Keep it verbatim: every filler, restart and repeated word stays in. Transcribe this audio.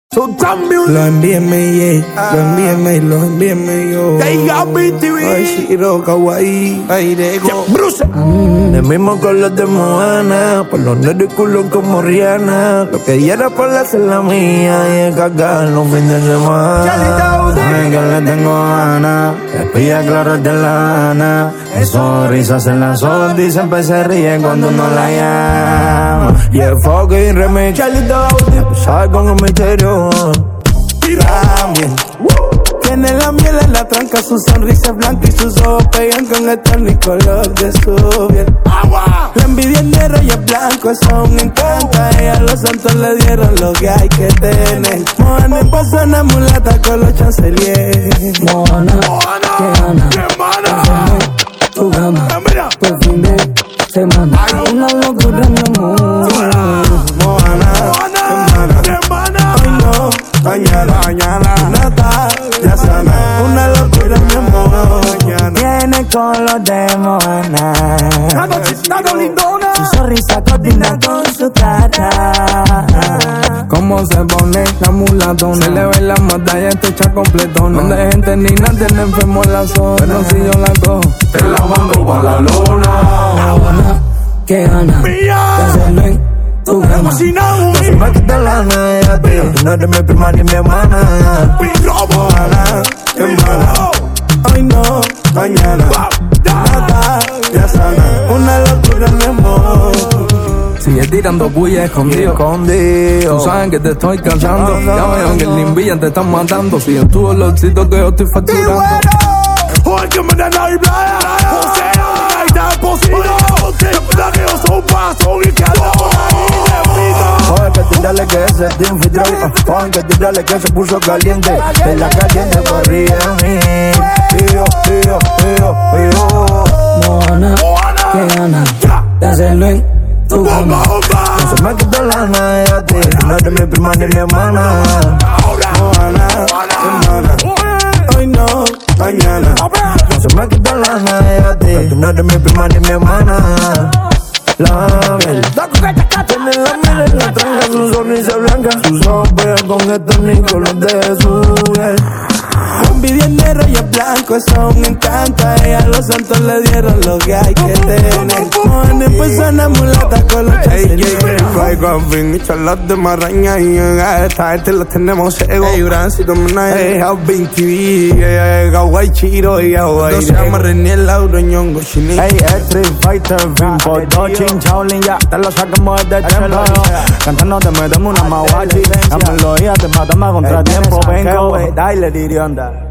So Lo envíenme, yeah. Lo envíenme, lo envíenme yo. They got me T V. Ay, Shiro, kawaii. Ay, dejo. Bruce. Mm, el mismo color de Moana. Por los nervios culo como Rihanna. Lo que ella era por hacer la mía. Y es cagar los fines de semana. Saben que le tengo ganas. Espía claro de la Ana. Esos risas en la sol. Y siempre se ríen cuando uno la llama. Y el fucking remix. Sabe con un misterio. También tiene la miel en la tranca, su sonrisa es blanca y sus ojos pegan con el tono y color de su piel. La envidia es negra y es blanco, eso es un encanto. A ella los santos le dieron lo que hay que tener. Moana en persona, mulata con los chanceliers. Moana, que gana, tu gama, por fin de semana. Una locura en mi amor. Moana, mañana, mañana, nada, ya sana. Una locura, mi amor. Viene con los de Moana. Su sonrisa coordina con su cara. Cómo se pone la mulatona. Se le ve la batalla, te echa completona. No de gente ni nada, tiene enfermo en la zona. Pero si yo la cojo, te la mando pa' la lona. Moana, que gana, que hacerlo en tu gama. no se me quita la nada, tío. Tú no eres mi prima ni mi hermana. Moana, que mala. Hoy no, mañana, nada, ya sana. Una locura, mi amor. Sigue tirando bulla escondido. Escondido. Tú sabes que te estoy cansando. Ya veo que el Nimbillan te están matando. Si en tu olorcito que yo estoy facturando. Hoy que me den la playa. José, ahí está el pocillo. Después que yo soy un paso y que ando por ahí de Joder, que tírale que ese es de un anfitrión. Joder, que tírale que se puso caliente. De la caliente corría a mí. Tío, tío, tío, tío. Moana, que gana, de hacerlo en tu gama. No se me quita la nada, tío. No eres mi prima ni mi hermana. Moana, hermana. Hoy no, mañana. No se me quita la nada, tío. Tú no eres mi prima ni mi hermana. La miel. Tiene la miel en la tranca, su sonrisa blanca. Sus ojos pegan con estos nicolos de su piel. Envidia es negra y es blanco, eso es un encanto. A ella los santos le dieron lo que hay que tener. Moana en persona, mulata con los chanceliers. Fly con fin y charlas de maraña. Y a esta gente la tenemos ciego. Ey, Brancito, Mena, ey, Alvin T V. Kawaii, Chiro y Hawaii. No se llama Reniel, Lauro, Ñongo, Chini. Ey, Street Fighter, Film, por Dochin, Shaolin, ya te lo sacamos desde el chelo. Cantando te metemos una mahuachi. La melodía te matamos a contratiempo. Vengo, dale, Dirionda.